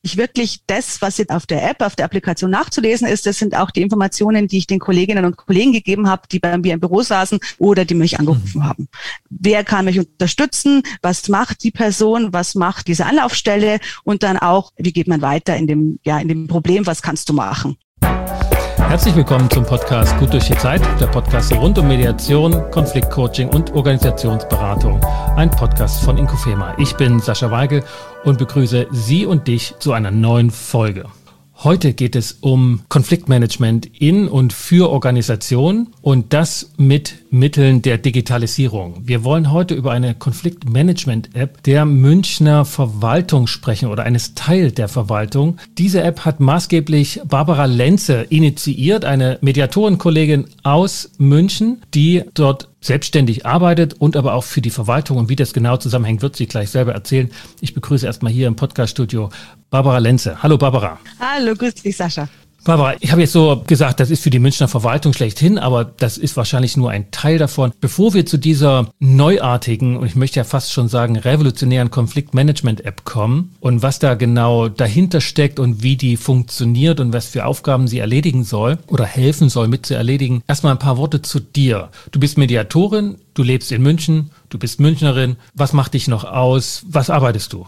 wirklich das, was jetzt auf der App, auf der Applikation nachzulesen ist, das sind auch die Informationen, die ich den Kolleginnen und Kollegen gegeben habe, die bei mir im Büro saßen oder die mich angerufen haben. Wer kann mich unterstützen? Was macht die Person? Was macht diese Anlaufstelle? Und dann auch, wie geht man weiter in dem Problem? Was kannst du machen? Herzlich willkommen zum Podcast Gut durch die Zeit, der Podcast rund um Mediation, Konfliktcoaching und Organisationsberatung. Ein Podcast von Inkufema. Ich bin Sascha Weigel und begrüße Sie und dich zu einer neuen Folge. Heute geht es um Konfliktmanagement in und für Organisationen und das mit Mitteln der Digitalisierung. Wir wollen heute über eine Konfliktmanagement-App der Münchner Verwaltung sprechen oder eines Teil der Verwaltung. Diese App hat maßgeblich Barbara Lenze initiiert, eine Mediatorenkollegin aus München, die dort selbstständig arbeitet und aber auch für die Verwaltung. Und wie das genau zusammenhängt, wird sie gleich selber erzählen. Ich begrüße erstmal hier im Podcast-Studio Barbara Lenze. Hallo Barbara. Hallo, grüß dich Sascha. Barbara, ich habe jetzt so gesagt, das ist für die Münchner Verwaltung schlechthin, aber das ist wahrscheinlich nur ein Teil davon. Bevor wir zu dieser neuartigen und ich möchte ja fast schon sagen revolutionären Konfliktmanagement-App kommen und was da genau dahinter steckt und wie die funktioniert und was für Aufgaben sie erledigen soll oder helfen soll mit zu erledigen, erstmal ein paar Worte zu dir. Du bist Mediatorin, du lebst in München, du bist Münchnerin. Was macht dich noch aus? Was arbeitest du?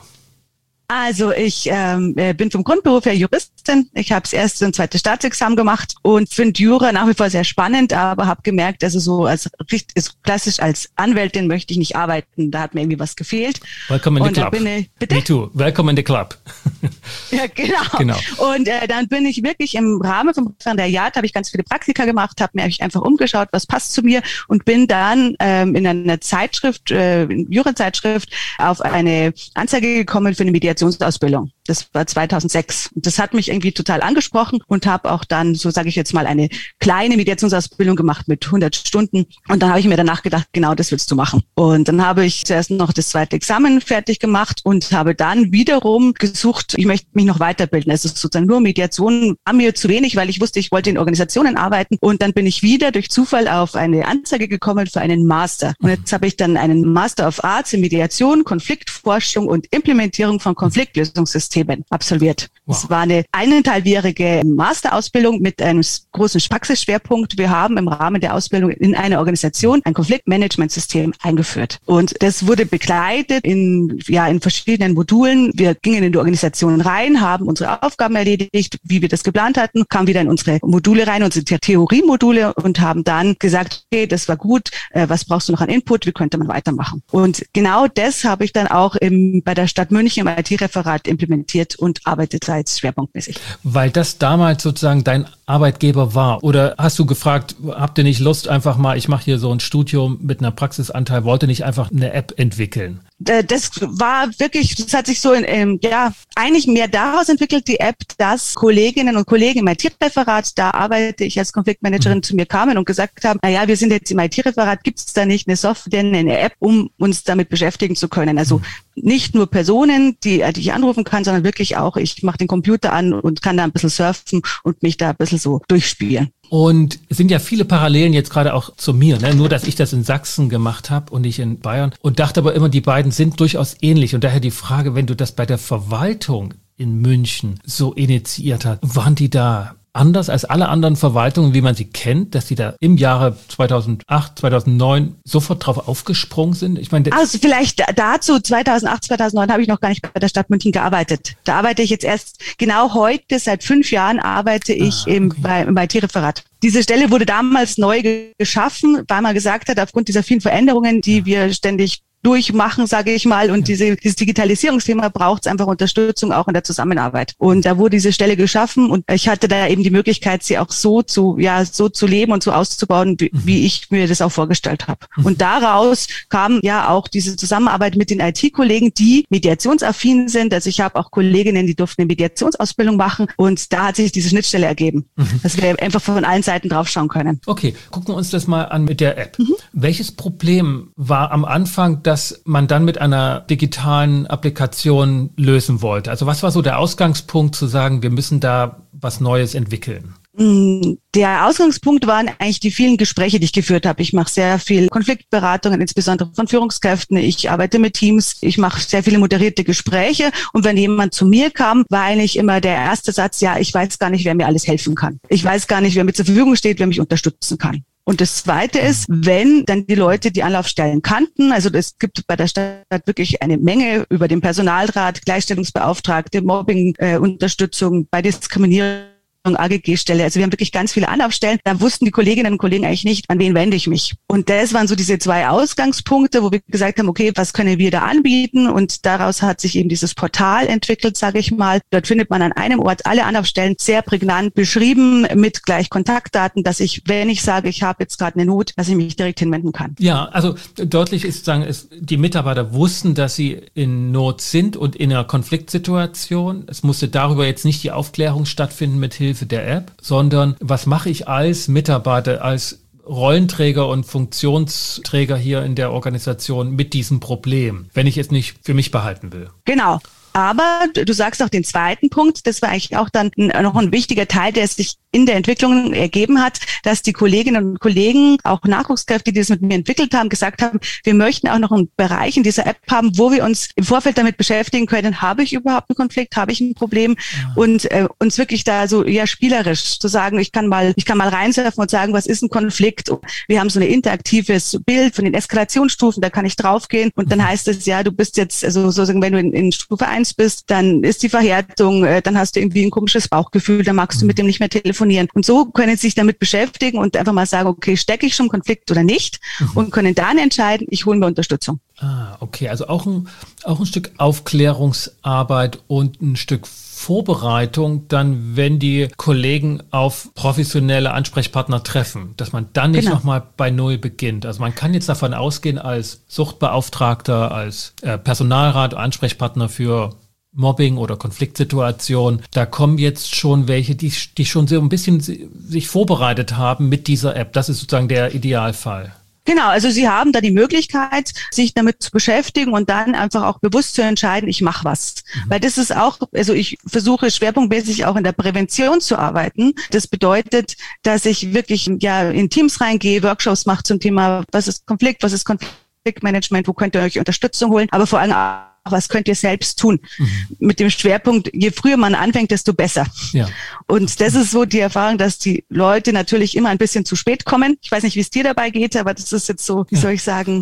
Also ich bin vom Grundberuf her Juristin. Ich habe das erste und zweite Staatsexamen gemacht und finde Jura nach wie vor sehr spannend, aber habe gemerkt, also so als klassisch als Anwältin möchte ich nicht arbeiten. Da hat mir irgendwie was gefehlt. Welcome in the club. Bitte? Me too. Welcome in the club. Ja, genau. Und dann bin ich wirklich im Rahmen vom Referendariat, habe ich ganz viele Praktika gemacht, habe mir einfach umgeschaut, was passt zu mir und bin dann in einer Zeitschrift, Jura-Zeitschrift, auf eine Anzeige gekommen für eine Mediationsausbildung. Das war 2006. Und das hat mich irgendwie total angesprochen und habe auch dann, so sage ich jetzt mal, eine kleine Mediationsausbildung gemacht mit 100 Stunden. Und dann habe ich mir danach gedacht, genau das willst du machen. Und dann habe ich zuerst noch das zweite Examen fertig gemacht und habe dann wiederum gesucht, ich möchte mich noch weiterbilden. Also sozusagen nur Mediation war mir zu wenig, weil ich wusste, ich wollte in Organisationen arbeiten. Und dann bin ich wieder durch Zufall auf eine Anzeige gekommen für einen Master. Und jetzt habe ich dann einen Master of Arts in Mediation, Konfliktforschung und Implementierung von Konfliktlösungssystemen absolviert. Wow. Es war eine 1,5-jährige Masterausbildung mit einem großen Praxisschwerpunkt. Wir haben im Rahmen der Ausbildung in einer Organisation ein Konfliktmanagementsystem eingeführt. Und das wurde begleitet in verschiedenen Modulen. Wir gingen in die Organisation rein, haben unsere Aufgaben erledigt, wie wir das geplant hatten, kamen wieder in unsere Module rein, unsere Theoriemodule und haben dann gesagt, okay, das war gut, was brauchst du noch an Input, wie könnte man weitermachen? Und genau das habe ich dann auch bei der Stadt München im IT-Referat implementiert und arbeitet seit schwerpunktmäßig. Weil das damals sozusagen dein Arbeitgeber war? Oder hast du gefragt, habt ihr nicht Lust einfach mal, ich mache hier so ein Studium mit einer Praxisanteil, wollte nicht einfach eine App entwickeln? Das war wirklich, das hat sich so eigentlich mehr daraus entwickelt, die App, dass Kolleginnen und Kollegen im IT-Referat, da arbeite ich als Konfliktmanagerin, zu mir kamen und gesagt haben, wir sind jetzt im IT-Referat, gibt es da nicht eine Software, eine App, um uns damit beschäftigen zu können? Also nicht nur Personen, die ich anrufen kann, sondern wirklich auch, ich mache den Computer an und kann da ein bisschen surfen und mich da ein bisschen so durchspielen. Und es sind ja viele Parallelen jetzt gerade auch zu mir, ne? Nur, dass ich das in Sachsen gemacht habe und nicht in Bayern und dachte aber immer, die beiden sind durchaus ähnlich. Und daher die Frage, wenn du das bei der Verwaltung in München so initiiert hast, waren die da anders als alle anderen Verwaltungen, wie man sie kennt, dass die da im Jahre 2008, 2009 sofort drauf aufgesprungen sind? Ich meine, also vielleicht dazu, 2008, 2009 habe ich noch gar nicht bei der Stadt München gearbeitet. Da arbeite ich jetzt erst genau heute, seit 5 Jahren arbeite ich im IT-Referat. Diese Stelle wurde damals neu geschaffen, weil man gesagt hat, aufgrund dieser vielen Veränderungen, die wir ständig durchmachen, sage ich mal. Und dieses Digitalisierungsthema braucht es einfach Unterstützung auch in der Zusammenarbeit. Und da wurde diese Stelle geschaffen und ich hatte da eben die Möglichkeit, sie auch so zu leben und so auszubauen, wie ich mir das auch vorgestellt habe. Und daraus kam ja auch diese Zusammenarbeit mit den IT-Kollegen, die mediationsaffin sind. Also ich habe auch Kolleginnen, die durften eine Mediationsausbildung machen und da hat sich diese Schnittstelle ergeben, dass wir einfach von allen Seiten drauf schauen können. Okay, gucken wir uns das mal an mit der App. Welches Problem war am Anfang, dass man dann mit einer digitalen Applikation lösen wollte? Also was war so der Ausgangspunkt zu sagen, wir müssen da was Neues entwickeln? Der Ausgangspunkt waren eigentlich die vielen Gespräche, die ich geführt habe. Ich mache sehr viel Konfliktberatungen, insbesondere von Führungskräften. Ich arbeite mit Teams. Ich mache sehr viele moderierte Gespräche. Und wenn jemand zu mir kam, war eigentlich immer der erste Satz, ja, ich weiß gar nicht, wer mir alles helfen kann. Ich weiß gar nicht, wer mir zur Verfügung steht, wer mich unterstützen kann. Und das Zweite ist, wenn dann die Leute die Anlaufstellen kannten, also es gibt bei der Stadt wirklich eine Menge über den Personalrat, Gleichstellungsbeauftragte, Mobbing-Unterstützung bei Diskriminierung, AGG-Stelle. Also wir haben wirklich ganz viele Anlaufstellen. Da wussten die Kolleginnen und Kollegen eigentlich nicht, an wen wende ich mich. Und das waren so diese 2 Ausgangspunkte, wo wir gesagt haben, okay, was können wir da anbieten? Und daraus hat sich eben dieses Portal entwickelt, sage ich mal. Dort findet man an einem Ort alle Anlaufstellen sehr prägnant beschrieben mit gleich Kontaktdaten, dass ich, wenn ich sage, ich habe jetzt gerade eine Not, dass ich mich direkt hinwenden kann. Ja, also deutlich ist sagen, die Mitarbeiter wussten, dass sie in Not sind und in einer Konfliktsituation. Es musste darüber jetzt nicht die Aufklärung stattfinden mit Hilfe der App, sondern was mache ich als Mitarbeiter, als Rollenträger und Funktionsträger hier in der Organisation mit diesem Problem, wenn ich es nicht für mich behalten will. Genau. Aber du sagst auch den zweiten Punkt, das war eigentlich auch dann noch ein wichtiger Teil, der sich in der Entwicklung ergeben hat, dass die Kolleginnen und Kollegen, auch Nachwuchskräfte, die das mit mir entwickelt haben, gesagt haben, wir möchten auch noch einen Bereich in dieser App haben, wo wir uns im Vorfeld damit beschäftigen können, habe ich überhaupt einen Konflikt, habe ich ein Problem und uns wirklich da so eher spielerisch zu sagen, ich kann mal reinsurfen und sagen, was ist ein Konflikt? Wir haben so ein interaktives Bild von den Eskalationsstufen, da kann ich draufgehen und dann heißt es, ja, du bist jetzt, also sozusagen, wenn du in Stufe 1 bist, dann ist die Verhärtung, dann hast du irgendwie ein komisches Bauchgefühl, dann magst du mit dem nicht mehr telefonieren. Und so können sie sich damit beschäftigen und einfach mal sagen, okay, stecke ich schon im Konflikt oder nicht und können dann entscheiden, ich hole mir Unterstützung. Okay, also auch ein Stück Aufklärungsarbeit und ein Stück Vorbereitung dann, wenn die Kollegen auf professionelle Ansprechpartner treffen, dass man dann nicht nochmal bei Null beginnt. Also man kann jetzt davon ausgehen, als Suchtbeauftragter, als Personalrat, Ansprechpartner für Mobbing oder Konfliktsituation, da kommen jetzt schon welche, die schon so ein bisschen sich vorbereitet haben mit dieser App. Das ist sozusagen der Idealfall. Genau, also Sie haben da die Möglichkeit, sich damit zu beschäftigen und dann einfach auch bewusst zu entscheiden, ich mache was. Weil das ist auch, also ich versuche schwerpunktmäßig auch in der Prävention zu arbeiten. Das bedeutet, dass ich wirklich in Teams reingehe, Workshops mache zum Thema, was ist Konfliktmanagement, wo könnt ihr euch Unterstützung holen, aber vor allem auch, was könnt ihr selbst tun? Mit dem Schwerpunkt, je früher man anfängt, desto besser. Ja. Und das ist so die Erfahrung, dass die Leute natürlich immer ein bisschen zu spät kommen. Ich weiß nicht, wie es dir dabei geht, aber das ist jetzt so, wie soll ich sagen,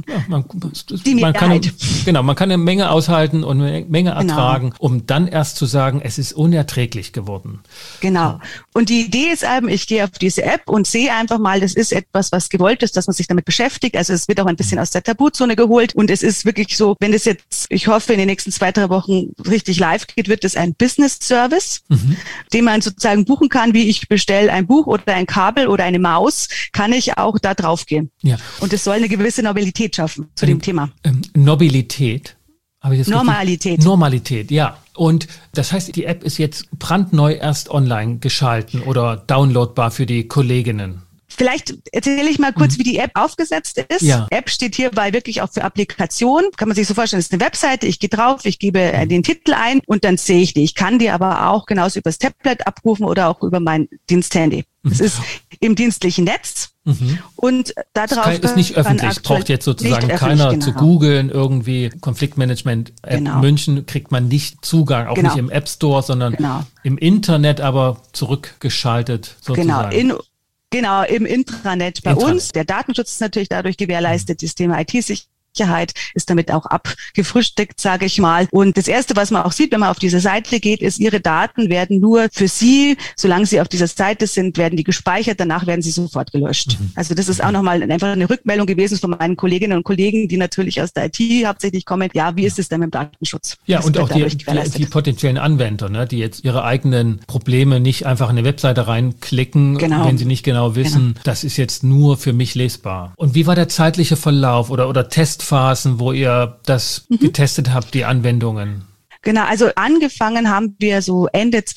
man kann eine Menge aushalten und eine Menge ertragen, um dann erst zu sagen, es ist unerträglich geworden. Genau. Und die Idee ist eben, ich gehe auf diese App und sehe einfach mal, das ist etwas, was gewollt ist, dass man sich damit beschäftigt. Also es wird auch ein bisschen aus der Tabuzone geholt und es ist wirklich so, wenn das jetzt, ich hoffe, in den nächsten 2-3 Wochen richtig live geht, wird es ein Business-Service, den man sozusagen buchen kann, wie ich bestelle ein Buch oder ein Kabel oder eine Maus, kann ich auch da drauf gehen. Ja. Und es soll eine gewisse Nobilität schaffen zu dem Thema. Nobilität? Normalität. Normalität, ja. Und das heißt, die App ist jetzt brandneu erst online geschalten oder downloadbar für die Kolleginnen. Vielleicht erzähle ich mal kurz, wie die App aufgesetzt ist. Ja. App steht hierbei wirklich auch für Applikation. Kann man sich so vorstellen, es ist eine Webseite, ich gehe drauf, ich gebe den Titel ein und dann sehe ich die. Ich kann die aber auch genauso übers Tablet abrufen oder auch über mein Diensthandy. Es ist im dienstlichen Netz. Und darauf ist nicht öffentlich, braucht jetzt sozusagen keiner zu googeln, irgendwie Konfliktmanagement-App München kriegt man nicht Zugang, auch nicht im App Store, sondern im Internet, aber zurückgeschaltet sozusagen. Genau, im Intranet bei uns. Der Datenschutz ist natürlich dadurch gewährleistet. Das Thema IT-Sicherheit ist damit auch abgefrühstückt, sage ich mal. Und das Erste, was man auch sieht, wenn man auf diese Seite geht, ist, Ihre Daten werden nur für Sie, solange Sie auf dieser Seite sind, werden die gespeichert. Danach werden sie sofort gelöscht. Also das ist auch nochmal einfach eine Rückmeldung gewesen von meinen Kolleginnen und Kollegen, die natürlich aus der IT hauptsächlich kommen. Ja, wie ist es denn mit dem Datenschutz? Ja, und auch die potenziellen Anwender, ne, die jetzt ihre eigenen Probleme nicht einfach in eine Webseite reinklicken, wenn sie nicht genau wissen, das ist jetzt nur für mich lesbar. Und wie war der zeitliche Verlauf oder Testphasen, wo ihr das getestet habt, die Anwendungen? Genau, also angefangen haben wir so Ende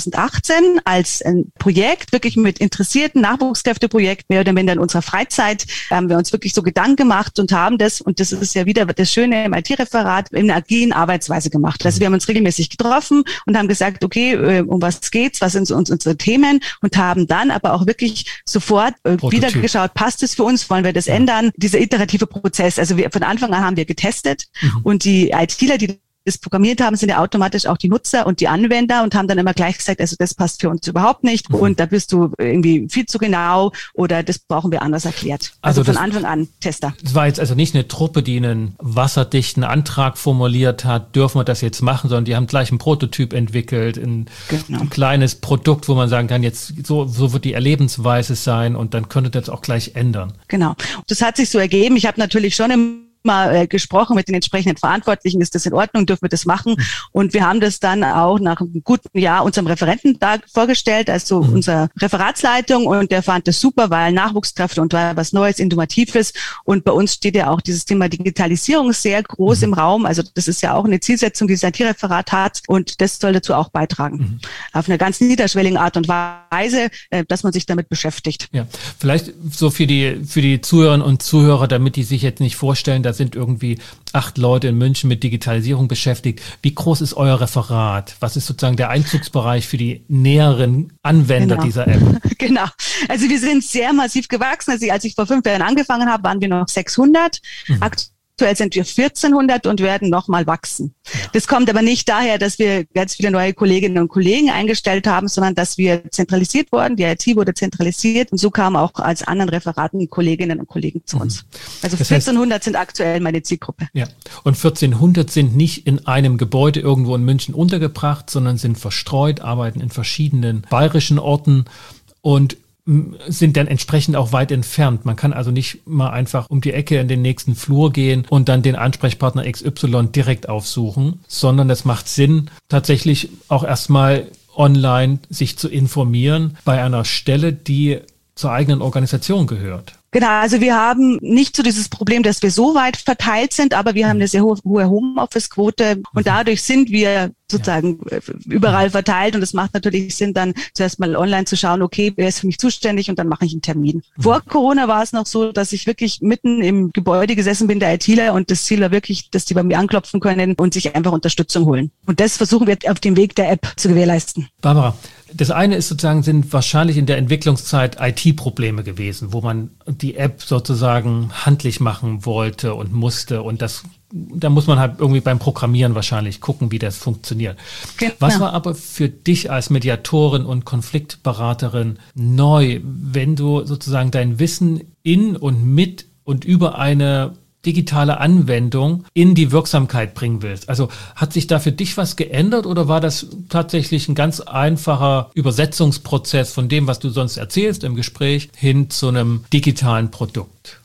2018 als ein Projekt, wirklich mit interessierten Nachwuchskräfteprojekt, mehr oder minder in unserer Freizeit, haben wir uns wirklich so Gedanken gemacht und haben das, und das ist ja wieder das Schöne im IT-Referat, in einer agilen Arbeitsweise gemacht. Also wir haben uns regelmäßig getroffen und haben gesagt, okay, um was geht's, was sind unsere Themen, und haben dann aber auch wirklich sofort wieder geschaut, passt es für uns, wollen wir das ändern? Dieser iterative Prozess, also von Anfang an haben wir getestet und die ITler, die das programmiert haben, sind ja automatisch auch die Nutzer und die Anwender und haben dann immer gleich gesagt, also das passt für uns überhaupt nicht und da bist du irgendwie viel zu genau oder das brauchen wir anders erklärt. Also von Anfang an Tester. Es war jetzt also nicht eine Truppe, die einen wasserdichten Antrag formuliert hat, dürfen wir das jetzt machen, sondern die haben gleich einen Prototyp entwickelt, ein kleines Produkt, wo man sagen kann, jetzt so wird die Erlebensweise sein und dann könnte das auch gleich ändern. Genau. Das hat sich so ergeben. Ich habe natürlich schon mal gesprochen mit den entsprechenden Verantwortlichen, ist das in Ordnung, dürfen wir das machen? Und wir haben das dann auch nach einem guten Jahr unserem Referenten da vorgestellt, also unserer Referatsleitung, und der fand das super, weil Nachwuchskräfte und war was Neues, Innovatives, und bei uns steht ja auch dieses Thema Digitalisierung sehr groß im Raum, also das ist ja auch eine Zielsetzung, die das IT-Referat hat, und das soll dazu auch beitragen. Auf eine ganz niederschwellige Art und Weise, dass man sich damit beschäftigt. Ja, vielleicht so für die Zuhörerinnen und Zuhörer, damit die sich jetzt nicht vorstellen, da sind irgendwie 8 Leute in München mit Digitalisierung beschäftigt. Wie groß ist euer Referat? Was ist sozusagen der Einzugsbereich für die näheren Anwender dieser App? Genau. Also wir sind sehr massiv gewachsen. Also als ich vor 5 Jahren angefangen habe, waren wir noch 600. Aktuell sind wir 1400 und werden nochmal wachsen. Ja. Das kommt aber nicht daher, dass wir ganz viele neue Kolleginnen und Kollegen eingestellt haben, sondern dass wir zentralisiert wurden. Die IT wurde zentralisiert und so kamen auch als anderen Referaten Kolleginnen und Kollegen zu uns. Also das 1400 sind aktuell meine Zielgruppe. Ja. Und 1400 sind nicht in einem Gebäude irgendwo in München untergebracht, sondern sind verstreut, arbeiten in verschiedenen bayerischen Orten und sind dann entsprechend auch weit entfernt. Man kann also nicht mal einfach um die Ecke in den nächsten Flur gehen und dann den Ansprechpartner XY direkt aufsuchen, sondern es macht Sinn, tatsächlich auch erstmal online sich zu informieren bei einer Stelle, die zur eigenen Organisation gehört. Genau, also wir haben nicht so dieses Problem, dass wir so weit verteilt sind, aber wir haben eine sehr hohe Homeoffice-Quote und dadurch sind wir sozusagen überall verteilt und es macht natürlich Sinn, dann zuerst mal online zu schauen, okay, wer ist für mich zuständig und dann mache ich einen Termin. Vor Corona war es noch so, dass ich wirklich mitten im Gebäude gesessen bin, der ITler, und das Ziel war wirklich, dass die bei mir anklopfen können und sich einfach Unterstützung holen. Und das versuchen wir auf dem Weg der App zu gewährleisten. Barbara, das eine ist sozusagen, sind wahrscheinlich in der Entwicklungszeit IT-Probleme gewesen, wo man die App sozusagen handlich machen wollte und musste und da muss man halt irgendwie beim Programmieren wahrscheinlich gucken, wie das funktioniert. Genau. Was war aber für dich als Mediatorin und Konfliktberaterin neu, wenn du sozusagen dein Wissen in und mit und über eine digitale Anwendung in die Wirksamkeit bringen willst? Also hat sich da für dich was geändert oder war das tatsächlich ein ganz einfacher Übersetzungsprozess von dem, was du sonst erzählst im Gespräch, hin zu einem digitalen Produkt?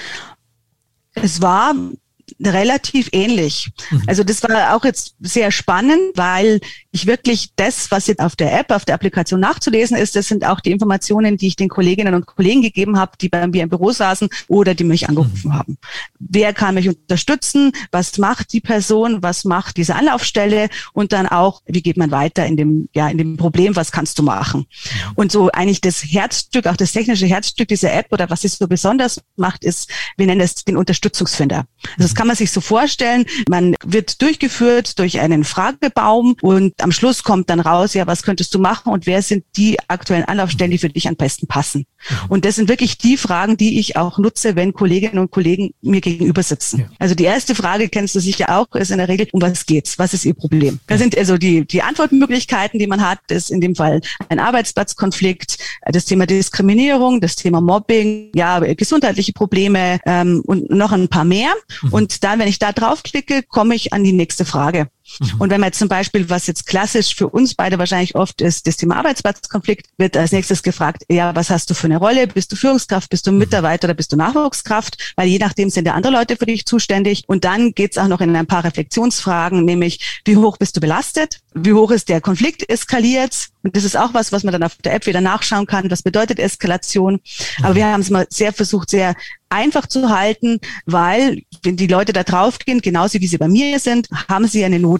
Es war relativ ähnlich. Also das war auch jetzt sehr spannend, weil ich wirklich das, was jetzt auf der App, auf der Applikation nachzulesen ist, das sind auch die Informationen, die ich den Kolleginnen und Kollegen gegeben habe, die bei mir im Büro saßen oder die mich angerufen haben. Wer kann mich unterstützen? Was macht die Person? Was macht diese Anlaufstelle? Und dann auch, wie geht man weiter in dem Problem? Was kannst du machen? Und so eigentlich das Herzstück, auch das technische Herzstück dieser App oder was es so besonders macht, ist, wir nennen es den Unterstützungsfinder. Also das kann man sich so vorstellen, man wird durchgeführt durch einen Fragebaum und am Schluss kommt dann raus, ja, was könntest du machen und wer sind die aktuellen Anlaufstellen, die für dich am besten passen. Und das sind wirklich die Fragen, die ich auch nutze, wenn Kolleginnen und Kollegen mir gegenüber sitzen. Ja. Also die erste Frage, kennst du sicher auch, ist in der Regel, um was geht's? Was ist ihr Problem? Da sind also die Antwortmöglichkeiten, die man hat, ist in dem Fall ein Arbeitsplatzkonflikt, das Thema Diskriminierung, das Thema Mobbing, ja, gesundheitliche Probleme und noch ein paar mehr. Und dann, wenn ich da draufklicke, komme ich an die nächste Frage. Und wenn man jetzt zum Beispiel, was jetzt klassisch für uns beide wahrscheinlich oft ist, das Thema Arbeitsplatzkonflikt, wird als nächstes gefragt, ja, was hast du für eine Rolle? Bist du Führungskraft, bist du Mitarbeiter oder bist du Nachwuchskraft? Weil je nachdem sind ja andere Leute für dich zuständig. Und dann geht's auch noch in ein paar Reflexionsfragen, nämlich, wie hoch bist du belastet? Wie hoch ist der Konflikt eskaliert? Und das ist auch was man dann auf der App wieder nachschauen kann. Was bedeutet Eskalation? Aber wir haben es mal sehr versucht, sehr einfach zu halten, weil wenn die Leute da draufgehen, genauso wie sie bei mir sind, haben sie eine Not.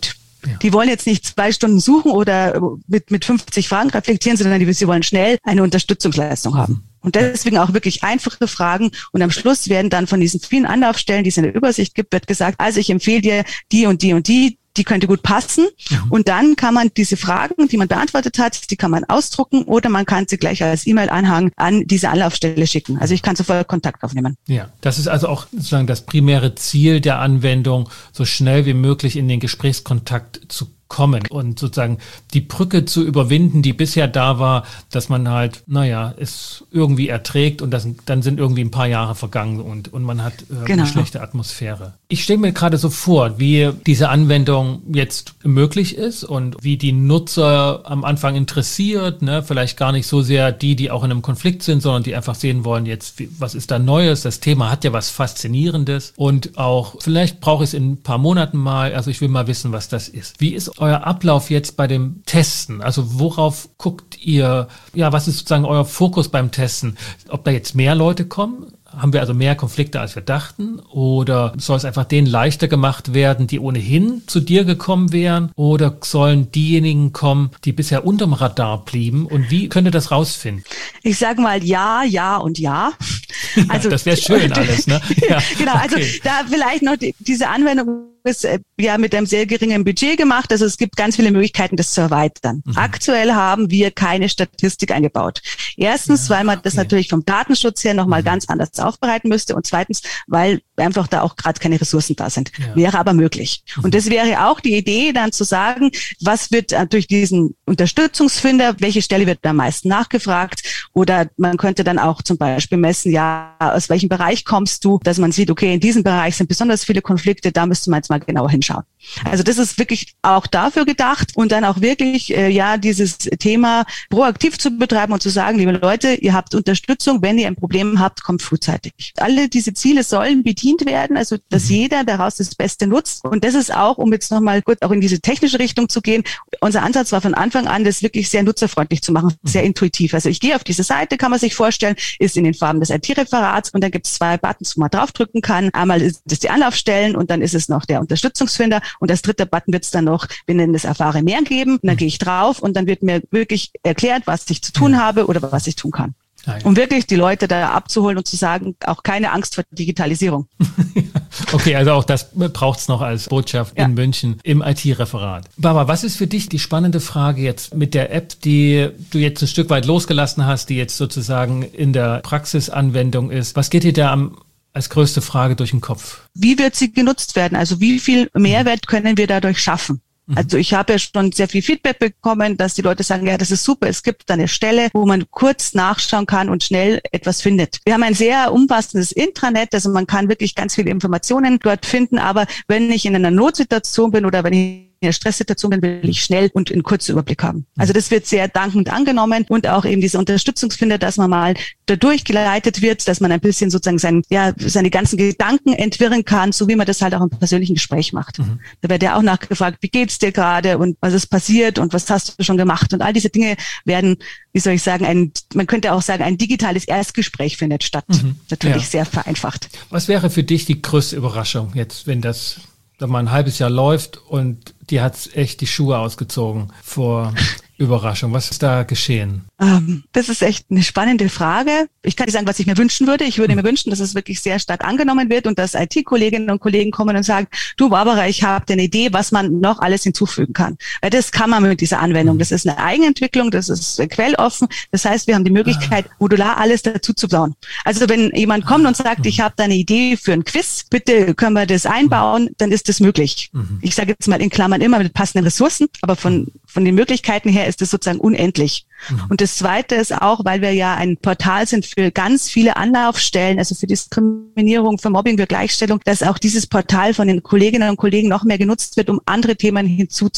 Ja. Die wollen jetzt nicht 2 Stunden suchen oder mit 50 Fragen reflektieren, sondern sie wollen schnell eine Unterstützungsleistung haben. Und deswegen auch wirklich einfache Fragen. Und am Schluss werden dann von diesen vielen Anlaufstellen, die es in der Übersicht gibt, wird gesagt, also ich empfehle dir die und die und die könnte gut passen. Und dann kann man diese Fragen, die man beantwortet hat, die kann man ausdrucken oder man kann sie gleich als E-Mail-Anhang an diese Anlaufstelle schicken. Also ich kann sofort Kontakt aufnehmen. Ja, das ist also auch sozusagen das primäre Ziel der Anwendung, so schnell wie möglich in den Gesprächskontakt zu kommen und sozusagen die Brücke zu überwinden, die bisher da war, dass man halt, es irgendwie erträgt und dann sind irgendwie ein paar Jahre vergangen und man hat eine schlechte Atmosphäre. Ich stelle mir gerade so vor, wie diese Anwendung jetzt möglich ist und wie die Nutzer am Anfang interessiert, vielleicht gar nicht so sehr die auch in einem Konflikt sind, sondern die einfach sehen wollen, jetzt, was ist da Neues? Das Thema hat ja was Faszinierendes und auch, vielleicht brauche ich es in ein paar Monaten mal, also ich will mal wissen, was das ist. Wie ist euer Ablauf jetzt bei dem Testen? Also worauf guckt ihr, was ist sozusagen euer Fokus beim Testen? Ob da jetzt mehr Leute kommen? Haben wir also mehr Konflikte, als wir dachten? Oder soll es einfach denen leichter gemacht werden, die ohnehin zu dir gekommen wären? Oder sollen diejenigen kommen, die bisher unterm Radar blieben? Und wie könnt ihr das rausfinden? Ich sage mal ja und ja. Also das wäre schön alles, ne? Ja, genau, okay. Also da vielleicht noch diese Anwendung ist mit einem sehr geringen Budget gemacht. Also es gibt ganz viele Möglichkeiten, das zu erweitern. Aktuell haben wir keine Statistik eingebaut. Erstens, weil man das natürlich vom Datenschutz her nochmal ganz anders aufbereiten müsste. Und zweitens, weil einfach da auch gerade keine Ressourcen da sind. Ja. Wäre aber möglich. Und das wäre auch die Idee, dann zu sagen, was wird durch diesen Unterstützungsfinder, welche Stelle wird am meisten nachgefragt? Oder man könnte dann auch zum Beispiel messen, aus welchem Bereich kommst du, dass man sieht, okay, in diesem Bereich sind besonders viele Konflikte, da müsste man jetzt mal genauer hinschauen. Also das ist wirklich auch dafür gedacht und dann auch wirklich, dieses Thema proaktiv zu betreiben und zu sagen, liebe Leute, ihr habt Unterstützung, wenn ihr ein Problem habt, kommt frühzeitig. Alle diese Ziele sollen bedient werden, also dass jeder daraus das Beste nutzt. Und das ist auch, um jetzt nochmal kurz auch in diese technische Richtung zu gehen, unser Ansatz war von Anfang an, das wirklich sehr nutzerfreundlich zu machen, sehr intuitiv. Also ich gehe auf diese Seite, kann man sich vorstellen, ist in den Farben des IT-Referats und dann gibt es 2 Buttons, wo man draufdrücken kann. Einmal ist es die Anlaufstellen und dann ist es noch der Unterstützungsfinder und als 3. Button wird es dann noch, wir nennen das Erfahre mehr geben und dann gehe ich drauf und dann wird mir wirklich erklärt, was ich zu tun habe oder was ich tun kann. Um wirklich die Leute da abzuholen und zu sagen, auch keine Angst vor Digitalisierung. Okay, also auch das braucht's noch als Botschaft in München im IT-Referat. Barbara, was ist für dich die spannende Frage jetzt mit der App, die du jetzt ein Stück weit losgelassen hast, die jetzt sozusagen in der Praxisanwendung ist? Was geht dir da als größte Frage durch den Kopf? Wie wird sie genutzt werden? Also wie viel Mehrwert können wir dadurch schaffen? Also ich habe ja schon sehr viel Feedback bekommen, dass die Leute sagen, ja, das ist super, es gibt da eine Stelle, wo man kurz nachschauen kann und schnell etwas findet. Wir haben ein sehr umfassendes Intranet, also man kann wirklich ganz viele Informationen dort finden, aber wenn ich in einer Notsituation bin oder wenn ich in der Stresssituation bin, will ich schnell und einen kurzen Überblick haben. Also das wird sehr dankend angenommen und auch eben dieser Unterstützungsfinder, dass man mal da durchgeleitet wird, dass man ein bisschen sozusagen seine ganzen Gedanken entwirren kann, so wie man das halt auch im persönlichen Gespräch macht. Da wird ja auch nachgefragt, wie geht's dir gerade und was ist passiert und was hast du schon gemacht und all diese Dinge werden, wie soll ich sagen, man könnte auch sagen, ein digitales Erstgespräch findet statt. Natürlich sehr vereinfacht. Was wäre für dich die größte Überraschung jetzt, wenn das mal ein halbes Jahr läuft und dir hat's echt die Schuhe ausgezogen vor Überraschung? Was ist da geschehen? Das ist echt eine spannende Frage. Ich kann dir sagen, was ich mir wünschen würde. Ich würde mir wünschen, dass es wirklich sehr stark angenommen wird und dass IT-Kolleginnen und Kollegen kommen und sagen, du Barbara, ich habe eine Idee, was man noch alles hinzufügen kann. Weil das kann man mit dieser Anwendung. Das ist eine Eigenentwicklung, das ist quelloffen. Das heißt, wir haben die Möglichkeit, modular alles dazu zu bauen. Also wenn jemand kommt und sagt, ich habe da eine Idee für ein Quiz, bitte können wir das einbauen, dann ist das möglich. Ich sage jetzt mal in Klammern immer mit passenden Ressourcen, aber von den Möglichkeiten her ist es sozusagen unendlich. Und das Zweite ist auch, weil wir ja ein Portal sind für ganz viele Anlaufstellen, also für Diskriminierung, für Mobbing, für Gleichstellung, dass auch dieses Portal von den Kolleginnen und Kollegen noch mehr genutzt wird, um andere Themen hinzuzufügen.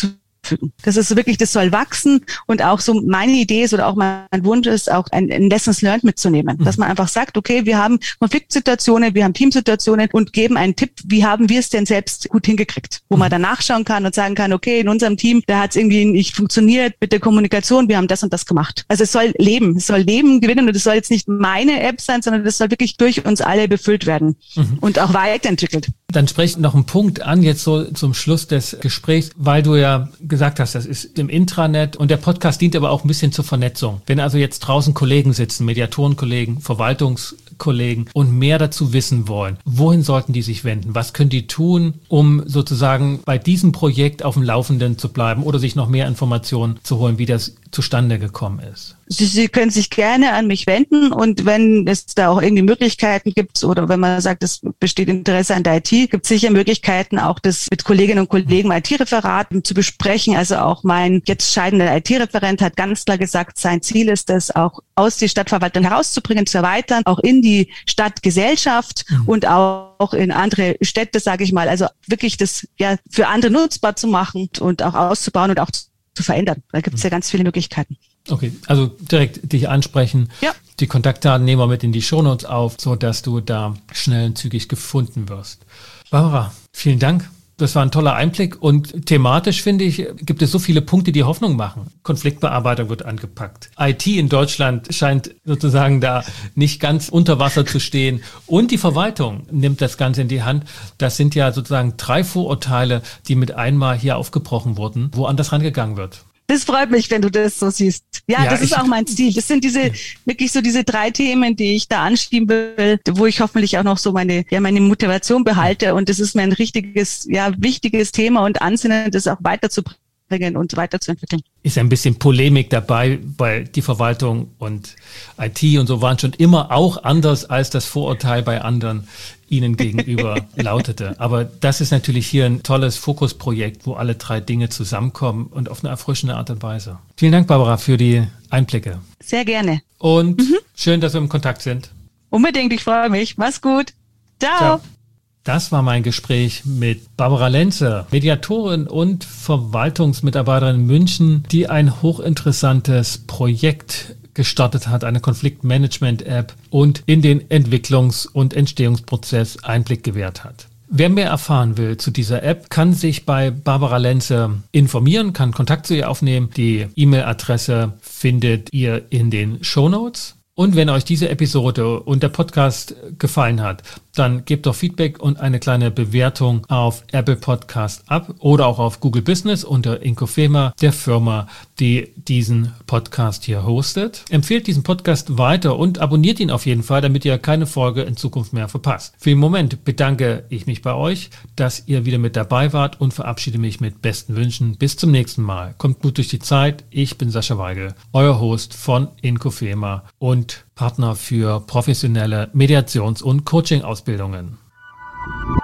fügen. Das ist wirklich, das soll wachsen und auch so meine Idee ist oder auch mein Wunsch ist, auch ein Lessons Learned mitzunehmen. Dass man einfach sagt, okay, wir haben Konfliktsituationen, wir haben Teamsituationen und geben einen Tipp, wie haben wir es denn selbst gut hingekriegt? Wo man dann nachschauen kann und sagen kann, okay, in unserem Team, da hat es irgendwie nicht funktioniert mit der Kommunikation, wir haben das und das gemacht. Also es soll Leben gewinnen und es soll jetzt nicht meine App sein, sondern das soll wirklich durch uns alle befüllt werden und auch weiterentwickelt. Dann spreche ich noch einen Punkt an, jetzt so zum Schluss des Gesprächs, weil du ja gesagt hast, das ist im Intranet und der Podcast dient aber auch ein bisschen zur Vernetzung. Wenn also jetzt draußen Kollegen sitzen, Mediatorenkollegen, Verwaltungskollegen und mehr dazu wissen wollen, wohin sollten die sich wenden? Was können die tun, um sozusagen bei diesem Projekt auf dem Laufenden zu bleiben oder sich noch mehr Informationen zu holen, wie das zustande gekommen ist? Sie können sich gerne an mich wenden und wenn es da auch irgendwie Möglichkeiten gibt oder wenn man sagt, es besteht Interesse an der IT, gibt es sicher Möglichkeiten, auch das mit Kolleginnen und Kollegen im IT-Referat zu besprechen. Also auch mein jetzt scheidender IT-Referent hat ganz klar gesagt, sein Ziel ist es, auch aus der Stadtverwaltung herauszubringen, zu erweitern, auch in die Stadtgesellschaft und auch in andere Städte, sage ich mal. Also wirklich das ja für andere nutzbar zu machen und auch auszubauen und auch zu verändern. Da gibt es ja ganz viele Möglichkeiten. Okay, also direkt dich ansprechen. Ja. Die Kontaktdaten nehmen wir mit in die Shownotes auf, so dass du da schnell und zügig gefunden wirst. Barbara, vielen Dank. Das war ein toller Einblick und thematisch, finde ich, gibt es so viele Punkte, die Hoffnung machen. Konfliktbearbeitung wird angepackt. IT in Deutschland scheint sozusagen da nicht ganz unter Wasser zu stehen und die Verwaltung nimmt das Ganze in die Hand. Das sind ja sozusagen 3 Vorurteile, die mit einmal hier aufgebrochen wurden, wo anders rangegangen wird. Das freut mich, wenn du das so siehst. Ja, das ist auch mein Ziel. Das sind wirklich so diese 3 Themen, die ich da anschieben will, wo ich hoffentlich auch noch so meine Motivation behalte. Und das ist mir ein richtiges, wichtiges Thema und Ansinnen, das auch weiterzubringen und weiterzuentwickeln. Ist ein bisschen Polemik dabei, weil die Verwaltung und IT und so waren schon immer auch anders, als das Vorurteil bei anderen ihnen gegenüber lautete. Aber das ist natürlich hier ein tolles Fokusprojekt, wo alle 3 Dinge zusammenkommen und auf eine erfrischende Art und Weise. Vielen Dank, Barbara, für die Einblicke. Sehr gerne. Und schön, dass wir im Kontakt sind. Unbedingt, ich freue mich. Mach's gut. Ciao. Das war mein Gespräch mit Barbara Lenze, Mediatorin und Verwaltungsmitarbeiterin in München, die ein hochinteressantes Projekt gestartet hat, eine Konfliktmanagement-App und in den Entwicklungs- und Entstehungsprozess Einblick gewährt hat. Wer mehr erfahren will zu dieser App, kann sich bei Barbara Lenze informieren, kann Kontakt zu ihr aufnehmen. Die E-Mail-Adresse findet ihr in den Shownotes. Und wenn euch diese Episode und der Podcast gefallen hat, dann gebt doch Feedback und eine kleine Bewertung auf Apple Podcast ab oder auch auf Google Business unter Inkofema, der Firma, die diesen Podcast hier hostet. Empfehlt diesen Podcast weiter und abonniert ihn auf jeden Fall, damit ihr keine Folge in Zukunft mehr verpasst. Für den Moment bedanke ich mich bei euch, dass ihr wieder mit dabei wart und verabschiede mich mit besten Wünschen. Bis zum nächsten Mal. Kommt gut durch die Zeit. Ich bin Sascha Weigel, euer Host von Inkofema und Partner für professionelle Mediations- und Coaching-Ausbildungen.